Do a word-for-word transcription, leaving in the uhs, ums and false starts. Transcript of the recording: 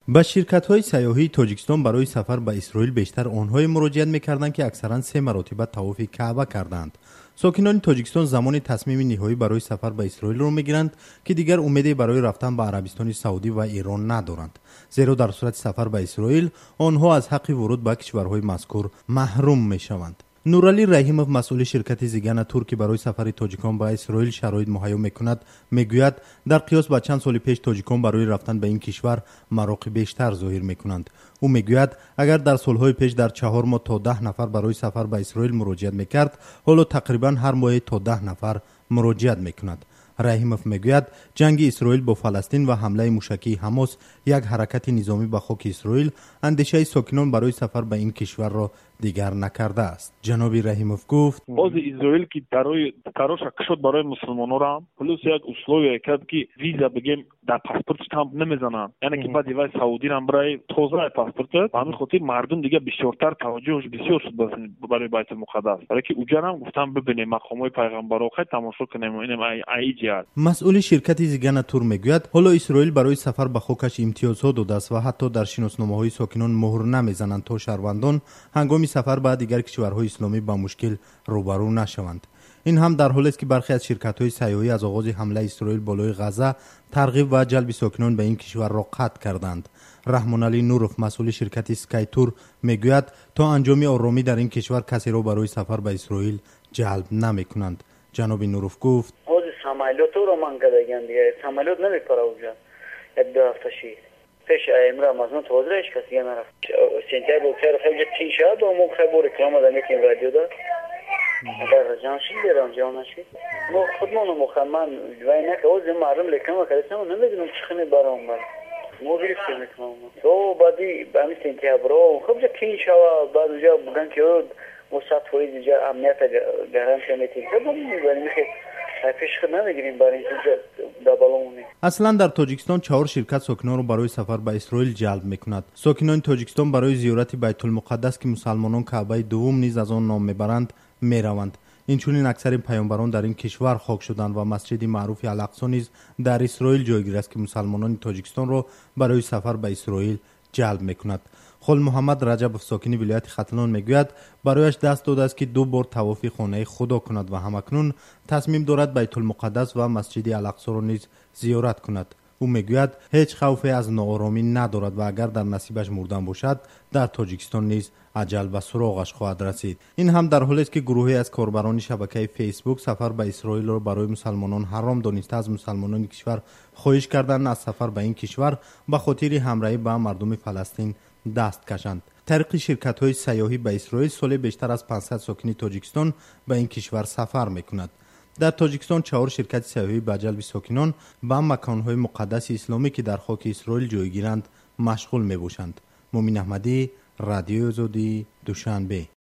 با شرکت‌های سیاحی تاجیکستان برای سفر به اسرائیل بیشتر آنهای مراجعت می‌کردند که اکثراً سه مرتبه طواف کعبه کردند. ساکنان تاجیکستان زمان تصمیم نهایی برای سفر به اسرائیل را می‌گیرند که دیگر امیدی برای رفتن به عربستان سعودی و ایران ندارند، زیرا در صورت سفر به اسرائیل آنها از حق ورود به کشورهای مذکور محروم می‌شوند. نورعلی رحیمов مسئول شرکت زیگان تور که برای سفر تاجیکان به اسرائیل شرایط مهیا میکند میگوید در قیاس با چند سال پیش تاجیکان برای رفتن به این کشور مراقب بیشتر ظاهر میکنند. او میگوید اگر در سالهای پیش در چهار ماه تا ده نفر برای سفر به اسرائیل مراجعت میکرد، حالا تقریبا هر ماه تا ده نفر مراجعت میکند. رحیمов میگوید جنگ اسرائیل با فلسطین و حمله موشکی حماس یک حرکت نظامی به خاک اسرائیل اندیشه ساکنان برای سفر به این کشور را دیگر نکرده است. جناب رحیمов گفت باز اسرائیل که برای تلاش شد برای مسلمانان را پلوس یک اصلاحی کرد که ویزا بگیم در پاسپورت استامپ نمیزنن، یعنی که بعد وای سعودی را برای تازه پاسپورت همین خاطر مردم دیگه بسیارتر توجهش بسیار شد برای بیت المقدس، برای که اونجا هم گفتم ببینیم مقامات پیغمبران خود تماشا کنیم اینم ای جهت. مسئول شرکت زیگان تور میگوید حالا اسرائیل برای سفر به خاکش امتیازها داده است و حتی در شناسنامه‌های ساکنان مهر نمیزنند تا شهروندان هنگام سفر به دیگر کشورهای اسلامی با مشکل روبرو نشوند. این هم در حالی است که برخی از شرکت‌های سیاحی از آغاز حمله اسرائیل بالای غزه ترغیب و جلب ساکنان به این کشور را قطع کردند. رحمان علی نوروف مسئول شرکت اسکای تور میگوید تا انجام آرامی در این کشور کسی را برای سفر به اسرائیل جلب نمی‌کنند. جناب نوروف گفت سامایلوت رو من کردن دیگه سامایلوت نمیپره اونجا یک دو هفته شید پیش امرا مازن توزرش کسی نرفت سنتر بوکر خیلی تین شد و مو خبر رکلام دادن که رادیو داد در جانشین دیرم جانشین مو خودمون مخمن وای نه که اوز معلوم لکم کردم نمیدونم چه خنی برام بر مو ریسک میکنم تو بعدی به همین سنتر برو خب جا تین شوا بعد اونجا بگن که مصاد فویز جا امنیت گارانتی میتین خب میبریم که اصلا در تاجیکستان چهار شرکت ساکنان را برای سفر به اسرائیل جلب میکند. ساکنان تاجیکستان برای زیارت بیت المقدس که مسلمانان کعبه دوم نیز از آن نام میبرند میروند. اینچنین اکثر پیامبران در این کشور خاک شدند و مسجد معروف الاقصی نیز در اسرائیل جایگیر است که مسلمانان تاجیکستان را برای سفر به اسرائیل جلب میکند. خل محمد رجب ساکن ولایت ختلان میگوید برایش دست داده است که دو بار طواف خانه خدا کند و همکنون تصمیم دارد بیت المقدس و مسجد الاقصی را نیز زیارت کند. او میگوید هیچ خوفی از ناآرامی ندارد و اگر در نصیبش مردن باشد در تاجیکستان نیز اجل و سراغش خواهد رسید. این هم در حالی است که گروهی از کاربران شبکه فیسبوک سفر به اسرائیل را برای مسلمانان حرام دانسته از مسلمانان کشور خواهش کردند از سفر به این کشور به خاطر همراهی با مردم فلسطین دست کشند. طریق شرکت‌های سیاحی به اسرائیل سال بیشتر از پانصد ساکن تاجیکستان به این کشور سفر می‌کند. در تاجیکستان چهار شرکت سیاحی به جلب ساکنان به مکان‌های مقدس اسلامی که در خاک اسرائیل جایگیرند مشغول می‌باشند. مومن احمدی، رادیو آزادی، دوشنبه.